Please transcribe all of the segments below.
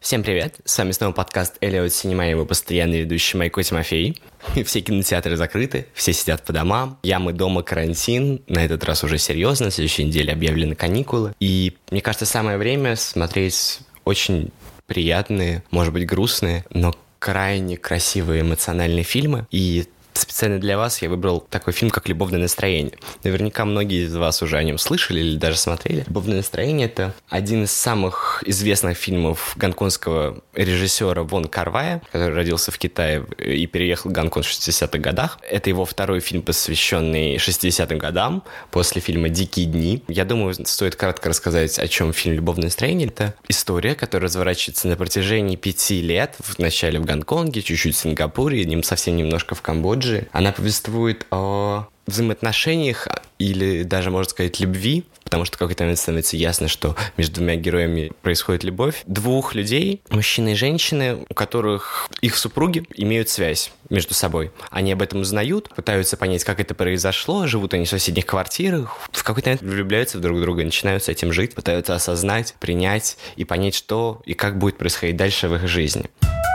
Всем привет, с вами снова подкаст Эллиот Синема и его постоянный ведущий Майко Тимофей. Все кинотеатры закрыты, все сидят по домам, мы дома, карантин, на этот раз уже серьезно, на следующей неделе объявлены каникулы. И мне кажется, самое время смотреть очень приятные, может быть грустные, но крайне красивые эмоциональные фильмы. И специально для вас я выбрал такой фильм, как «Любовное настроение». Наверняка многие из вас уже о нем слышали или даже смотрели. «Любовное настроение» — это один из самых известных фильмов гонконгского режиссера Вон Кар-вая, который родился в Китае и переехал в Гонконг в 60-х годах. Это его второй фильм, посвященный 60-м годам, после фильма «Дикие дни». Я думаю, стоит кратко рассказать, о чем фильм «Любовное настроение». Это история, которая разворачивается на протяжении 5 лет, вначале в Гонконге, чуть-чуть в Сингапуре, совсем немножко в Камбодже. Она повествует о взаимоотношениях или даже, можно сказать, любви, потому что в какой-то момент становится ясно, что между двумя героями происходит любовь. Двух людей, мужчины и женщины, у которых их супруги имеют связь между собой. Они об этом узнают, пытаются понять, как это произошло, живут они в соседних квартирах, в какой-то момент влюбляются в друг друга, начинают с этим жить, пытаются осознать, принять и понять, что и как будет происходить дальше в их жизни.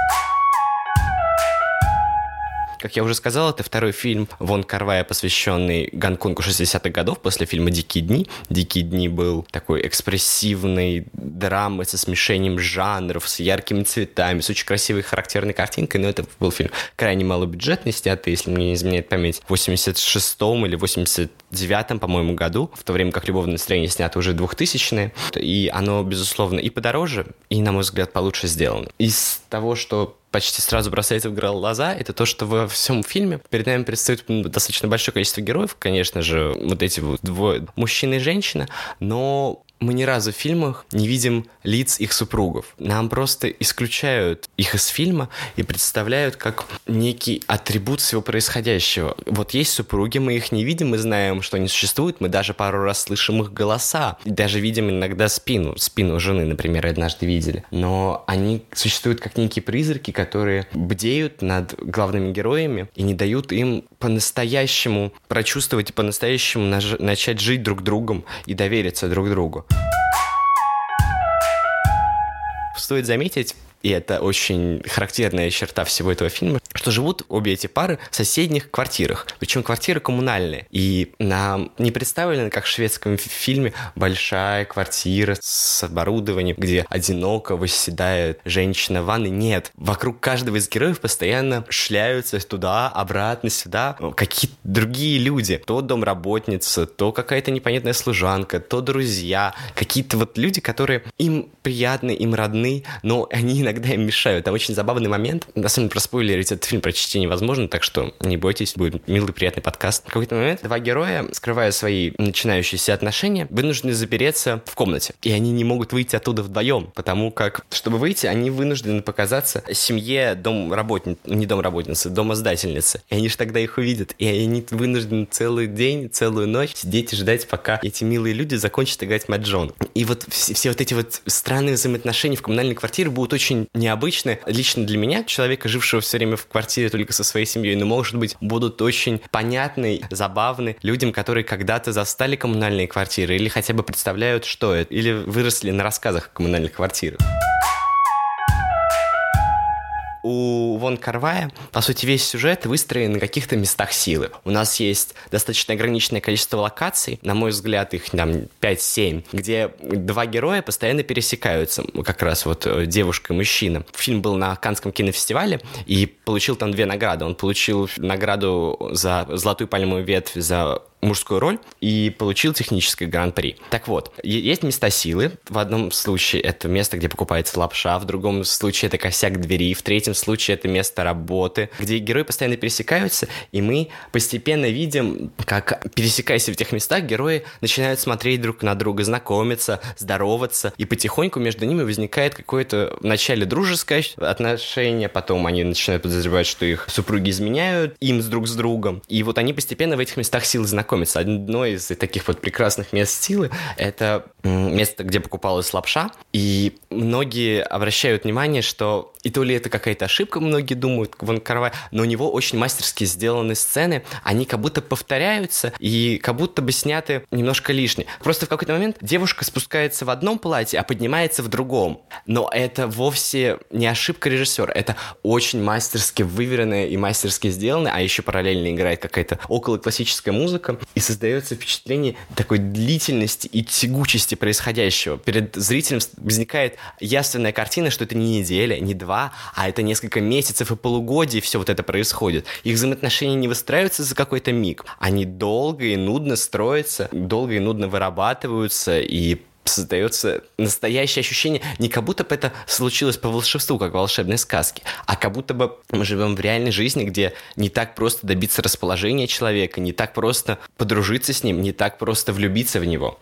Как я уже сказал, это второй фильм Вон Кар-вая, посвященный Гонконгу 60-х годов после фильма «Дикие дни». «Дикие дни» был такой экспрессивной драмой со смешением жанров, с яркими цветами, с очень красивой характерной картинкой, но это был фильм крайне малобюджетный, снятый, если мне не изменяет память, в 86-м или 89-м, по-моему, году, в то время как «Любовное настроение» снято уже 2000-е, и оно, безусловно, и подороже, и, на мой взгляд, получше сделано. Из того, что почти сразу бросается в глаза, это то, что во всем фильме перед нами предстает достаточно большое количество героев, конечно же, вот эти вот двое, мужчина и женщина, но мы ни разу в фильмах не видим лиц их супругов. Нам просто исключают их из фильма и представляют как некий атрибут всего происходящего. Вот есть супруги, мы их не видим, мы знаем, что они существуют, мы даже пару раз слышим их голоса, и даже видим иногда спину жены, например, однажды видели. Но они существуют как некие призраки, которые бдеют над главными героями и не дают им по-настоящему прочувствовать и по-настоящему начать жить друг другом и довериться друг другу. Стоит заметить, и это очень характерная черта всего этого фильма, что живут обе эти пары в соседних квартирах. Причем квартиры коммунальные. И нам не представлено, как в шведском фильме, большая квартира с оборудованием, где одиноко восседает женщина в ванной. Нет. Вокруг каждого из героев постоянно шляются туда, обратно, сюда какие-то другие люди. То домработница, то какая-то непонятная служанка, то друзья. Какие-то вот люди, которые им приятны, им родны, но они иногда им мешают. Там очень забавный момент. На самом деле, проспойлерить этот фильм почти невозможно, так что не бойтесь, будет милый, приятный подкаст. В какой-то момент два героя, скрывая свои начинающиеся отношения, вынуждены запереться в комнате. И они не могут выйти оттуда вдвоем, потому как, чтобы выйти, они вынуждены показаться семье домоздательницы. И они же тогда их увидят. И они вынуждены целый день, целую ночь сидеть и ждать, пока эти милые люди закончат играть в маджон. И вот все вот эти вот странные взаимоотношения в коммунальной квартире будут очень необычны. Лично для меня, человека, жившего все время в квартире только со своей семьей, но, может быть, будут очень понятны, забавны людям, которые когда-то застали коммунальные квартиры или хотя бы представляют, что это, или выросли на рассказах о коммунальных квартирах. У Вон Кар-вая, по сути, весь сюжет выстроен на каких-то местах силы. У нас есть достаточно ограниченное количество локаций, на мой взгляд, их там 5-7, где два героя постоянно пересекаются, как раз вот девушка и мужчина. Фильм был на Каннском кинофестивале и получил там 2 награды. Он получил награду за «Золотую пальмовую ветвь» за мужскую роль и получил техническое гран-при. Так вот, есть места силы. В одном случае это место, где покупается лапша, в другом случае это косяк двери, в третьем случае это место работы, где герои постоянно пересекаются, и мы постепенно видим, как, пересекаясь в этих местах, герои начинают смотреть друг на друга, знакомиться, здороваться, и потихоньку между ними возникает какое-то вначале дружеское отношение, потом они начинают подозревать, что их супруги изменяют им друг с другом, и вот они постепенно в этих местах силы знакомятся, познакомиться. Одно из таких вот прекрасных мест силы — это место, где покупалась лапша, и многие обращают внимание, что и то ли это какая-то ошибка, многие думают, Вон Кар-вай, но у него очень мастерски сделаны сцены, они как будто повторяются и как будто бы сняты немножко лишние. Просто в какой-то момент девушка спускается в одном платье, а поднимается в другом. Но это вовсе не ошибка режиссера, это очень мастерски выверено и мастерски сделано, а еще параллельно играет какая-то околоклассическая музыка, и создается впечатление такой длительности и тягучести происходящего. Перед зрителем возникает явственная картина, что это не неделя, не 2, а это несколько месяцев и полугодий все вот это происходит. Их взаимоотношения не выстраиваются за какой-то миг. Они долго и нудно строятся, долго и нудно вырабатываются, и создается настоящее ощущение, не как будто бы это случилось по волшебству, как в волшебной сказке, а как будто бы мы живем в реальной жизни, где не так просто добиться расположения человека, не так просто подружиться с ним, не так просто влюбиться в него.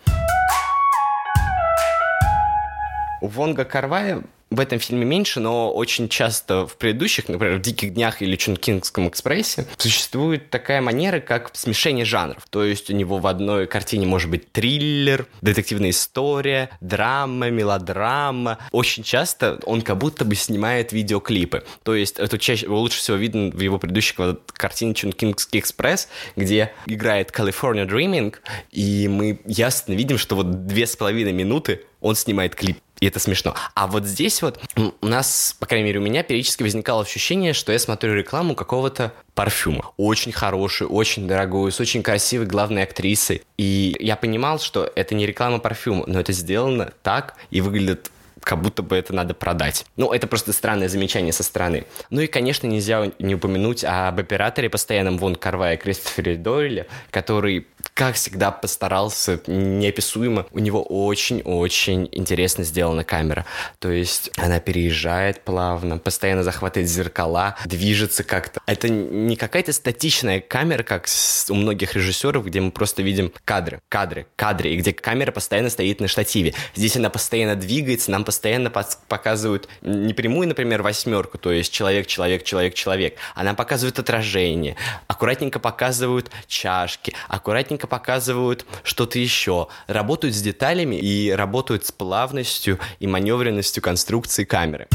У Вонга Кар-вая в этом фильме меньше, но очень часто в предыдущих, например, в «Диких днях» или «Чункингском экспрессе» существует такая манера, как смешение жанров. То есть у него в одной картине может быть триллер, детективная история, драма, мелодрама. Очень часто он как будто бы снимает видеоклипы. То есть это чаще, лучше всего видно в его предыдущей картине «Чункингский экспресс», где играет «California Dreaming», и мы ясно видим, что вот 2,5 минуты он снимает клип. И это смешно. А вот здесь вот у нас, по крайней мере, у меня периодически возникало ощущение, что я смотрю рекламу какого-то парфюма. Очень хорошую, очень дорогую, с очень красивой главной актрисой. И я понимал, что это не реклама парфюма, но это сделано так и выглядит, как будто бы это надо продать. Ну, это просто странное замечание со стороны. Ну и, конечно, нельзя не упомянуть об операторе постоянном Вон Кар-вая Кристофере Дойле, который, как всегда, постарался неописуемо. У него очень-очень интересно сделана камера. То есть она переезжает плавно, постоянно захватывает зеркала, движется как-то. Это не какая-то статичная камера, как у многих режиссеров, где мы просто видим кадры, и где камера постоянно стоит на штативе. Здесь она постоянно двигается, нам постоянно показывают не прямую, например, 8, то есть человек, а нам показывают отражение, аккуратненько показывают чашки, аккуратненько показывают что-то еще, работают с деталями и работают с плавностью и маневренностью конструкции камеры.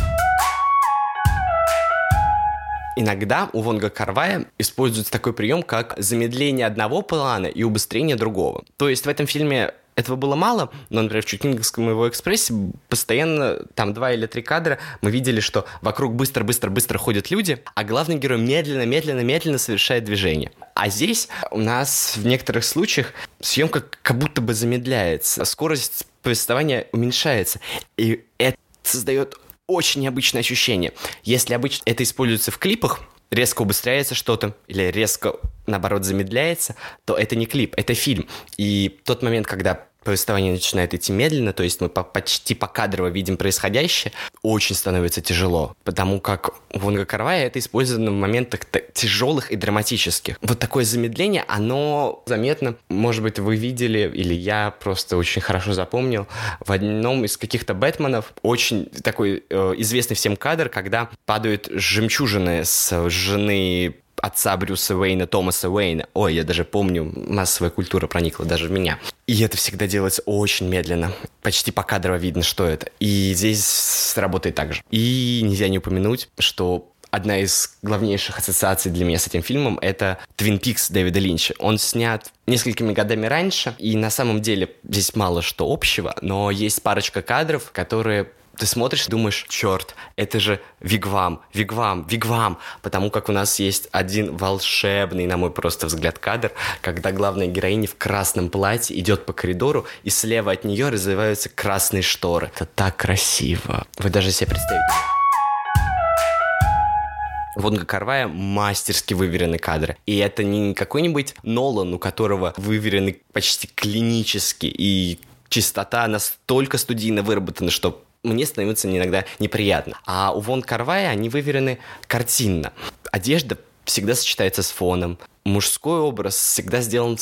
Иногда у Вонга Кар-вая используется такой прием, как замедление одного плана и убыстрение другого. То есть в этом фильме этого было мало, но, например, в «Чункингском его экспрессе» постоянно, там 2 или 3 кадра, мы видели, что вокруг быстро-быстро-быстро ходят люди, а главный герой медленно-медленно-медленно совершает движение. А здесь у нас в некоторых случаях съемка как будто бы замедляется, скорость повествования уменьшается, и это создает очень необычное ощущение. Если обычно это используется в клипах, резко убыстряется что-то или резко, наоборот, замедляется, то это не клип, это фильм. И тот момент, когда повествование начинает идти медленно, то есть мы почти покадрово видим происходящее, очень становится тяжело, потому как у Вонга Кар-вая это использовано в моментах тяжелых и драматических. Вот такое замедление, оно заметно, может быть, вы видели, или я просто очень хорошо запомнил, в одном из каких-то Бэтменов очень такой известный всем кадр, когда падают жемчужины с жены отца Брюса Уэйна, Томаса Уэйна. Ой, я даже помню, массовая культура проникла даже в меня. И это всегда делается очень медленно. Почти покадрово видно, что это. И здесь работает так же. И нельзя не упомянуть, что одна из главнейших ассоциаций для меня с этим фильмом — это «Твин Пикс» Дэвида Линча. Он снят несколькими годами раньше, и на самом деле здесь мало что общего, но есть парочка кадров, которые ты смотришь и думаешь: черт, это же вигвам, потому как у нас есть один волшебный, на мой просто взгляд, кадр, когда главная героиня в красном платье идет по коридору, и слева от нее развиваются красные шторы. Это так красиво. Вы даже себе представить. Вонга Кар-вая мастерски выверены кадры. И это не какой-нибудь Нолан, у которого выверены почти клинически, и чистота настолько студийно выработана, что мне становится иногда неприятно. А у Вон Кар-вая они выверены картинно. Одежда всегда сочетается с фоном. мужской образ всегда сделан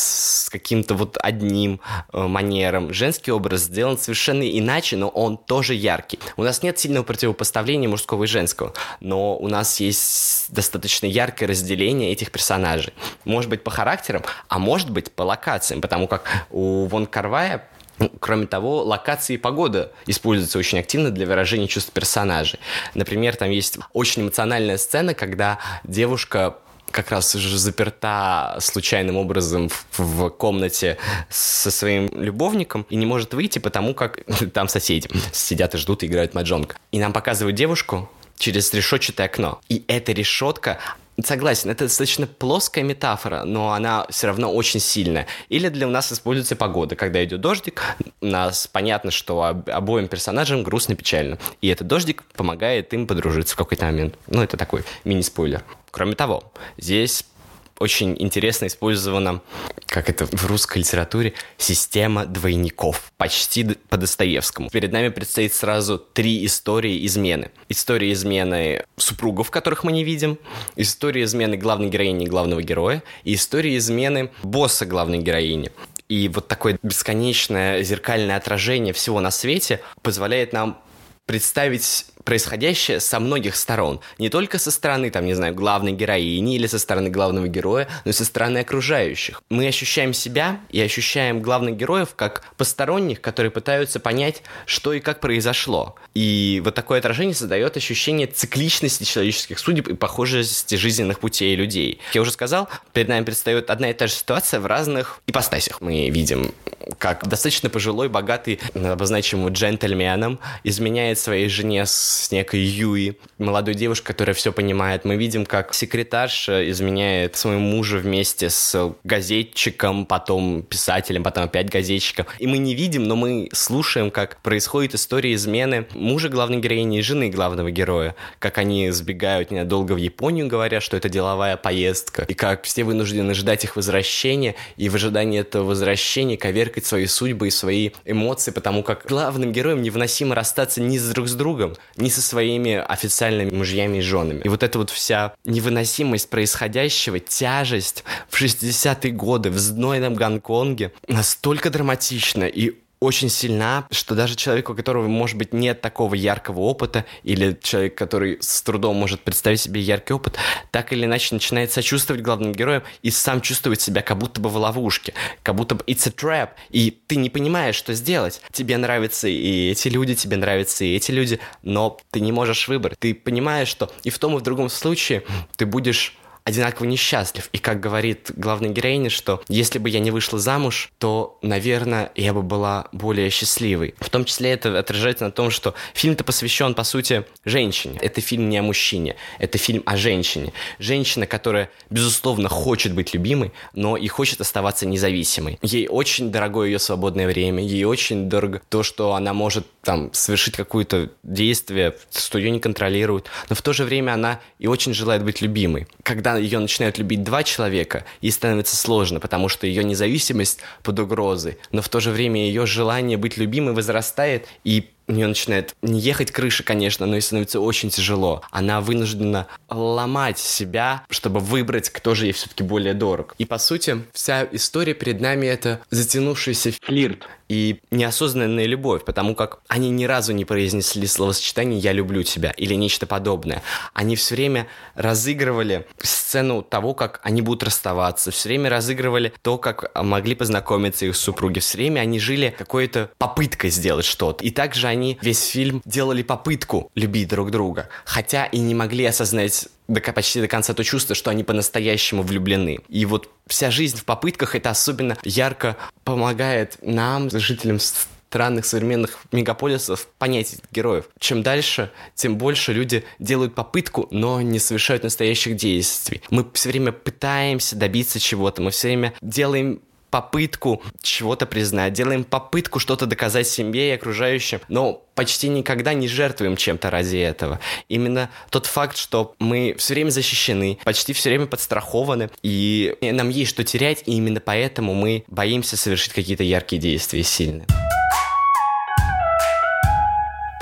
с каким-то вот одним манером. Женский образ сделан совершенно иначе, но он тоже яркий. У нас нет сильного противопоставления мужского и женского, но у нас есть достаточно яркое разделение этих персонажей. Может быть, по характерам, а может быть, по локациям, потому как у Вон Кар-вая, кроме того, локации и погода используются очень активно для выражения чувств персонажей. Например, там есть очень эмоциональная сцена, когда девушка как раз уже заперта случайным образом в комнате со своим любовником и не может выйти, потому как там соседи сидят и ждут и играют в маджонг. И нам показывают девушку через решетчатое окно. И эта решетка... Согласен, это достаточно плоская метафора, но она все равно очень сильная. Или у нас используется погода. Когда идет дождик, у нас понятно, что обоим персонажам грустно и печально. И этот дождик помогает им подружиться в какой-то момент. Ну, это такой мини-спойлер. Кроме того, здесь очень интересно использована, как это в русской литературе, система двойников. Почти по Достоевскому. Перед нами предстоит сразу 3 истории измены. История измены супругов, которых мы не видим, история измены главной героини и главного героя, и история измены босса главной героини. И вот такое бесконечное зеркальное отражение всего на свете позволяет нам представить происходящее со многих сторон. Не только со стороны, там, не знаю, главной героини или со стороны главного героя, но и со стороны окружающих. Мы ощущаем себя и ощущаем главных героев как посторонних, которые пытаются понять, что и как произошло. И вот такое отражение создает ощущение цикличности человеческих судеб и похожести жизненных путей людей. Как я уже сказал, перед нами предстает одна и та же ситуация в разных ипостасях. Мы видим, как достаточно пожилой, богатый, обозначим его джентльменом, изменяет своей жене с некой Юи, молодой девушкой, которая все понимает. Мы видим, как секретарша изменяет своему мужу вместе с газетчиком, потом писателем, потом опять газетчиком. И мы не видим, но мы слушаем, как происходит история измены мужа главной героини и жены главного героя. Как они сбегают ненадолго в Японию, говоря, что это деловая поездка. И как все вынуждены ждать их возвращения. И в ожидании этого возвращения коверкать свои судьбы и свои эмоции, потому как главным героям невыносимо расстаться ни друг с другом, ни со своими официальными мужьями и женами. И вот эта вот вся невыносимость происходящего, тяжесть в 60-е годы в знойном Гонконге настолько драматична и очень сильна, что даже человеку, у которого, может быть, нет такого яркого опыта, или человек, который с трудом может представить себе яркий опыт, так или иначе начинает сочувствовать главным героям и сам чувствует себя как будто бы в ловушке, как будто бы it's a trap, и ты не понимаешь, что сделать. Тебе нравятся и эти люди, тебе нравятся и эти люди, но ты не можешь выбрать. Ты понимаешь, что и в том, и в другом случае ты будешь одинаково несчастлив. И как говорит главная героиня, что если бы я не вышла замуж, то, наверное, я бы была более счастливой. В том числе это отражается на том, что фильм-то посвящен, по сути, женщине. Это фильм не о мужчине, это фильм о женщине. Женщина, которая, безусловно, хочет быть любимой, но и хочет оставаться независимой. Ей очень дорого ее свободное время, ей очень дорого то, что она может там совершить какое-то действие, что ее не контролируют, но в то же время она и очень желает быть любимой. Когда ее начинают любить 2 человека, ей становится сложно, потому что ее независимость под угрозой, но в то же время ее желание быть любимой возрастает, и у нее начинает не ехать крыша, конечно, но и становится очень тяжело. Она вынуждена ломать себя, чтобы выбрать, кто же ей все-таки более дорог. И, по сути, вся история перед нами — это затянувшийся флирт и неосознанная любовь, потому как они ни разу не произнесли словосочетание «я люблю тебя» или нечто подобное. Они все время разыгрывали сцену того, как они будут расставаться, все время разыгрывали то, как могли познакомиться их супруги, все время они жили какой-то попыткой сделать что-то. И также они весь фильм делали попытку любить друг друга, хотя и не могли осознать почти до конца то чувство, что они по-настоящему влюблены. И вот вся жизнь в попытках — это особенно ярко помогает нам, жителям странных современных мегаполисов, понять этих героев. Чем дальше, тем больше люди делают попытку, но не совершают настоящих действий. Мы все время пытаемся добиться чего-то, мы все время делаем попытку чего-то признать, делаем попытку что-то доказать себе и окружающим, но почти никогда не жертвуем чем-то ради этого. Именно тот факт, что мы все время защищены, почти все время подстрахованы, и нам есть что терять, и именно поэтому мы боимся совершить какие-то яркие действия сильные.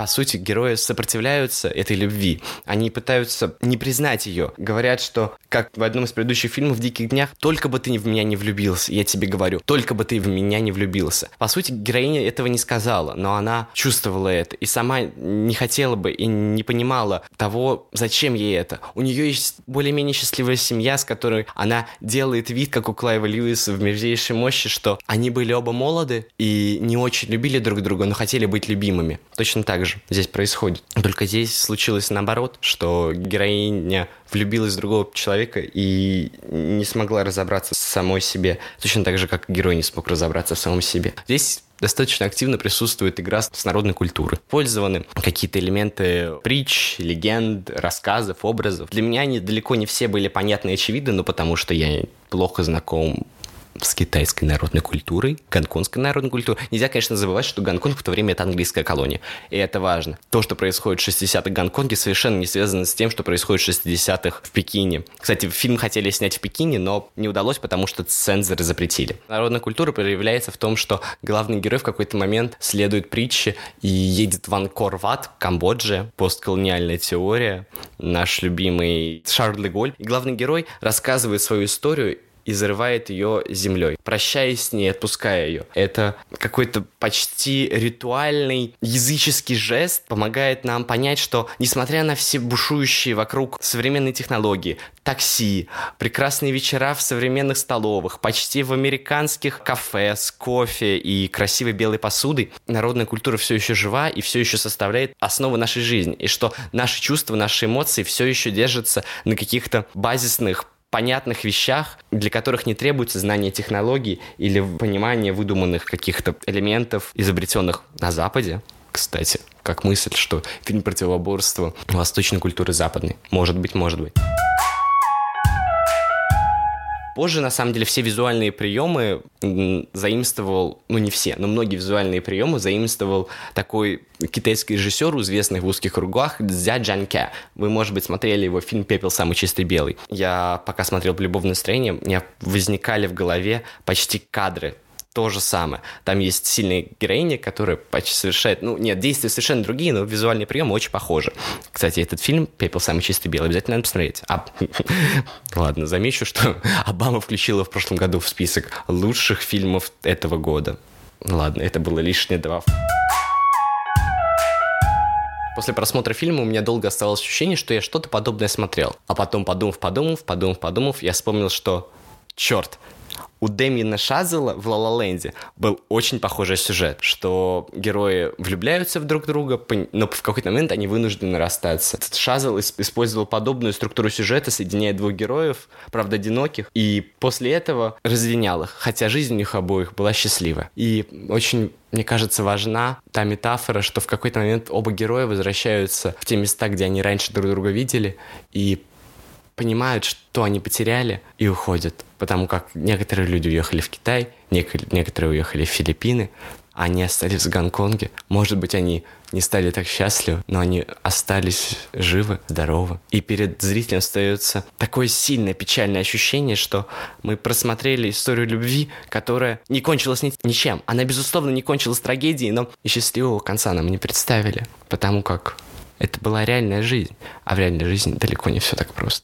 По сути, герои сопротивляются этой любви. Они пытаются не признать ее. Говорят, что, как в одном из предыдущих фильмов «Диких днях», только бы ты в меня не влюбился, я тебе говорю, только бы ты в меня не влюбился. По сути, героиня этого не сказала, но она чувствовала это и сама не хотела бы и не понимала того, зачем ей это. У нее есть более-менее счастливая семья, с которой она делает вид, как у Клайва Льюиса в «Мерзейшей мощи», что они были оба молоды и не очень любили друг друга, но хотели быть любимыми. Точно так же здесь происходит. Только здесь случилось наоборот, что героиня влюбилась в другого человека и не смогла разобраться в самой себе. Точно так же, как герой не смог разобраться в самом себе. Здесь достаточно активно присутствует игра с народной культурой. Использованы какие-то элементы притч, легенд, рассказов, образов. Для меня они далеко не все были понятны и очевидны, но потому что я плохо знаком с китайской народной культурой, гонконгской народной культурой. Нельзя, конечно, забывать, что Гонконг в то время это английская колония. И это важно. То, что происходит в 60-х в Гонконге, совершенно не связано с тем, что происходит в 60-х в Пекине. Кстати, фильм хотели снять в Пекине, но не удалось, потому что цензоры запретили. Народная культура проявляется в том, что главный герой в какой-то момент следует притче и едет в Ангкор-Ват, Камбоджа, постколониальная теория, наш любимый Шарль де Голль. И главный герой рассказывает свою историю и зарывает ее землей, прощаясь с ней, отпуская ее. Это какой-то почти ритуальный языческий жест, помогает нам понять, что, несмотря на все бушующие вокруг современные технологии, такси, прекрасные вечера в современных столовых, почти в американских кафе с кофе и красивой белой посудой, народная культура все еще жива и все еще составляет основу нашей жизни. И что наши чувства, наши эмоции все еще держатся на каких-то базисных, понятных вещах, для которых не требуется знание технологий или понимание выдуманных каких-то элементов, изобретенных на Западе. Кстати, как мысль, что фильм противоборства восточной культуры западной. Может быть. Позже, на самом деле, все визуальные приемы заимствовал, ну не все, но многие визуальные приемы заимствовал такой китайский режиссер, известный в узких кругах, Цзя Джанке. Вы, может быть, смотрели его фильм «Пепел самый чистый белый». Я пока смотрел «Любовное настроение», у меня возникали в голове почти кадры. То же самое. Там есть сильная героиня, которая почти совершает... Ну, нет, действия совершенно другие, но визуальные приемы очень похожи. Кстати, этот фильм «Пепел самый чистый белый» обязательно надо посмотреть. Ладно, замечу, что Обама включила в прошлом году в список лучших фильмов этого года. Ладно, это было лишнее два. После просмотра фильма у меня долго оставалось ощущение, что я что-то подобное смотрел. А потом, подумав, я вспомнил, что... Черт! У Дэмиена Шазела в «Ла Ла Ленде» был очень похожий сюжет, что герои влюбляются в друг друга, но в какой-то момент они вынуждены расстаться. Шазел использовал подобную структуру сюжета, соединяя двух героев, правда одиноких, и после этого разъединял их, хотя жизнь у них обоих была счастлива. И очень, мне кажется, важна та метафора, что в какой-то момент оба героя возвращаются в те места, где они раньше друг друга видели, и понимают, что они потеряли, и уходят. Потому как некоторые люди уехали в Китай, некоторые уехали в Филиппины, а они остались в Гонконге. Может быть, они не стали так счастливы, но они остались живы, здоровы. И перед зрителем остается такое сильное печальное ощущение, что мы просмотрели историю любви, которая не кончилась ничем. Она, безусловно, не кончилась трагедией, но и счастливого конца нам не представили. Потому как это была реальная жизнь, а в реальной жизни далеко не все так просто.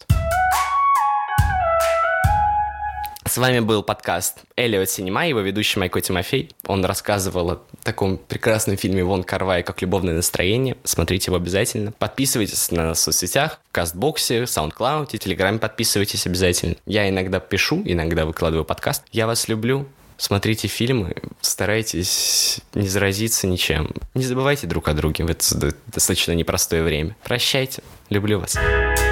С вами был подкаст Эллиот Синема, его ведущий Майко Тимофей. Он рассказывал о таком прекрасном фильме Вон Кар-вай, как «Любовное настроение». Смотрите его обязательно. Подписывайтесь на нас в соцсетях, в Кастбоксе, SoundCloud, в Телеграме подписывайтесь обязательно. Я иногда пишу, иногда выкладываю подкаст. Я вас люблю. Смотрите фильмы, старайтесь не заразиться ничем. Не забывайте друг о друге в это достаточно непростое время. Прощайте. Люблю вас.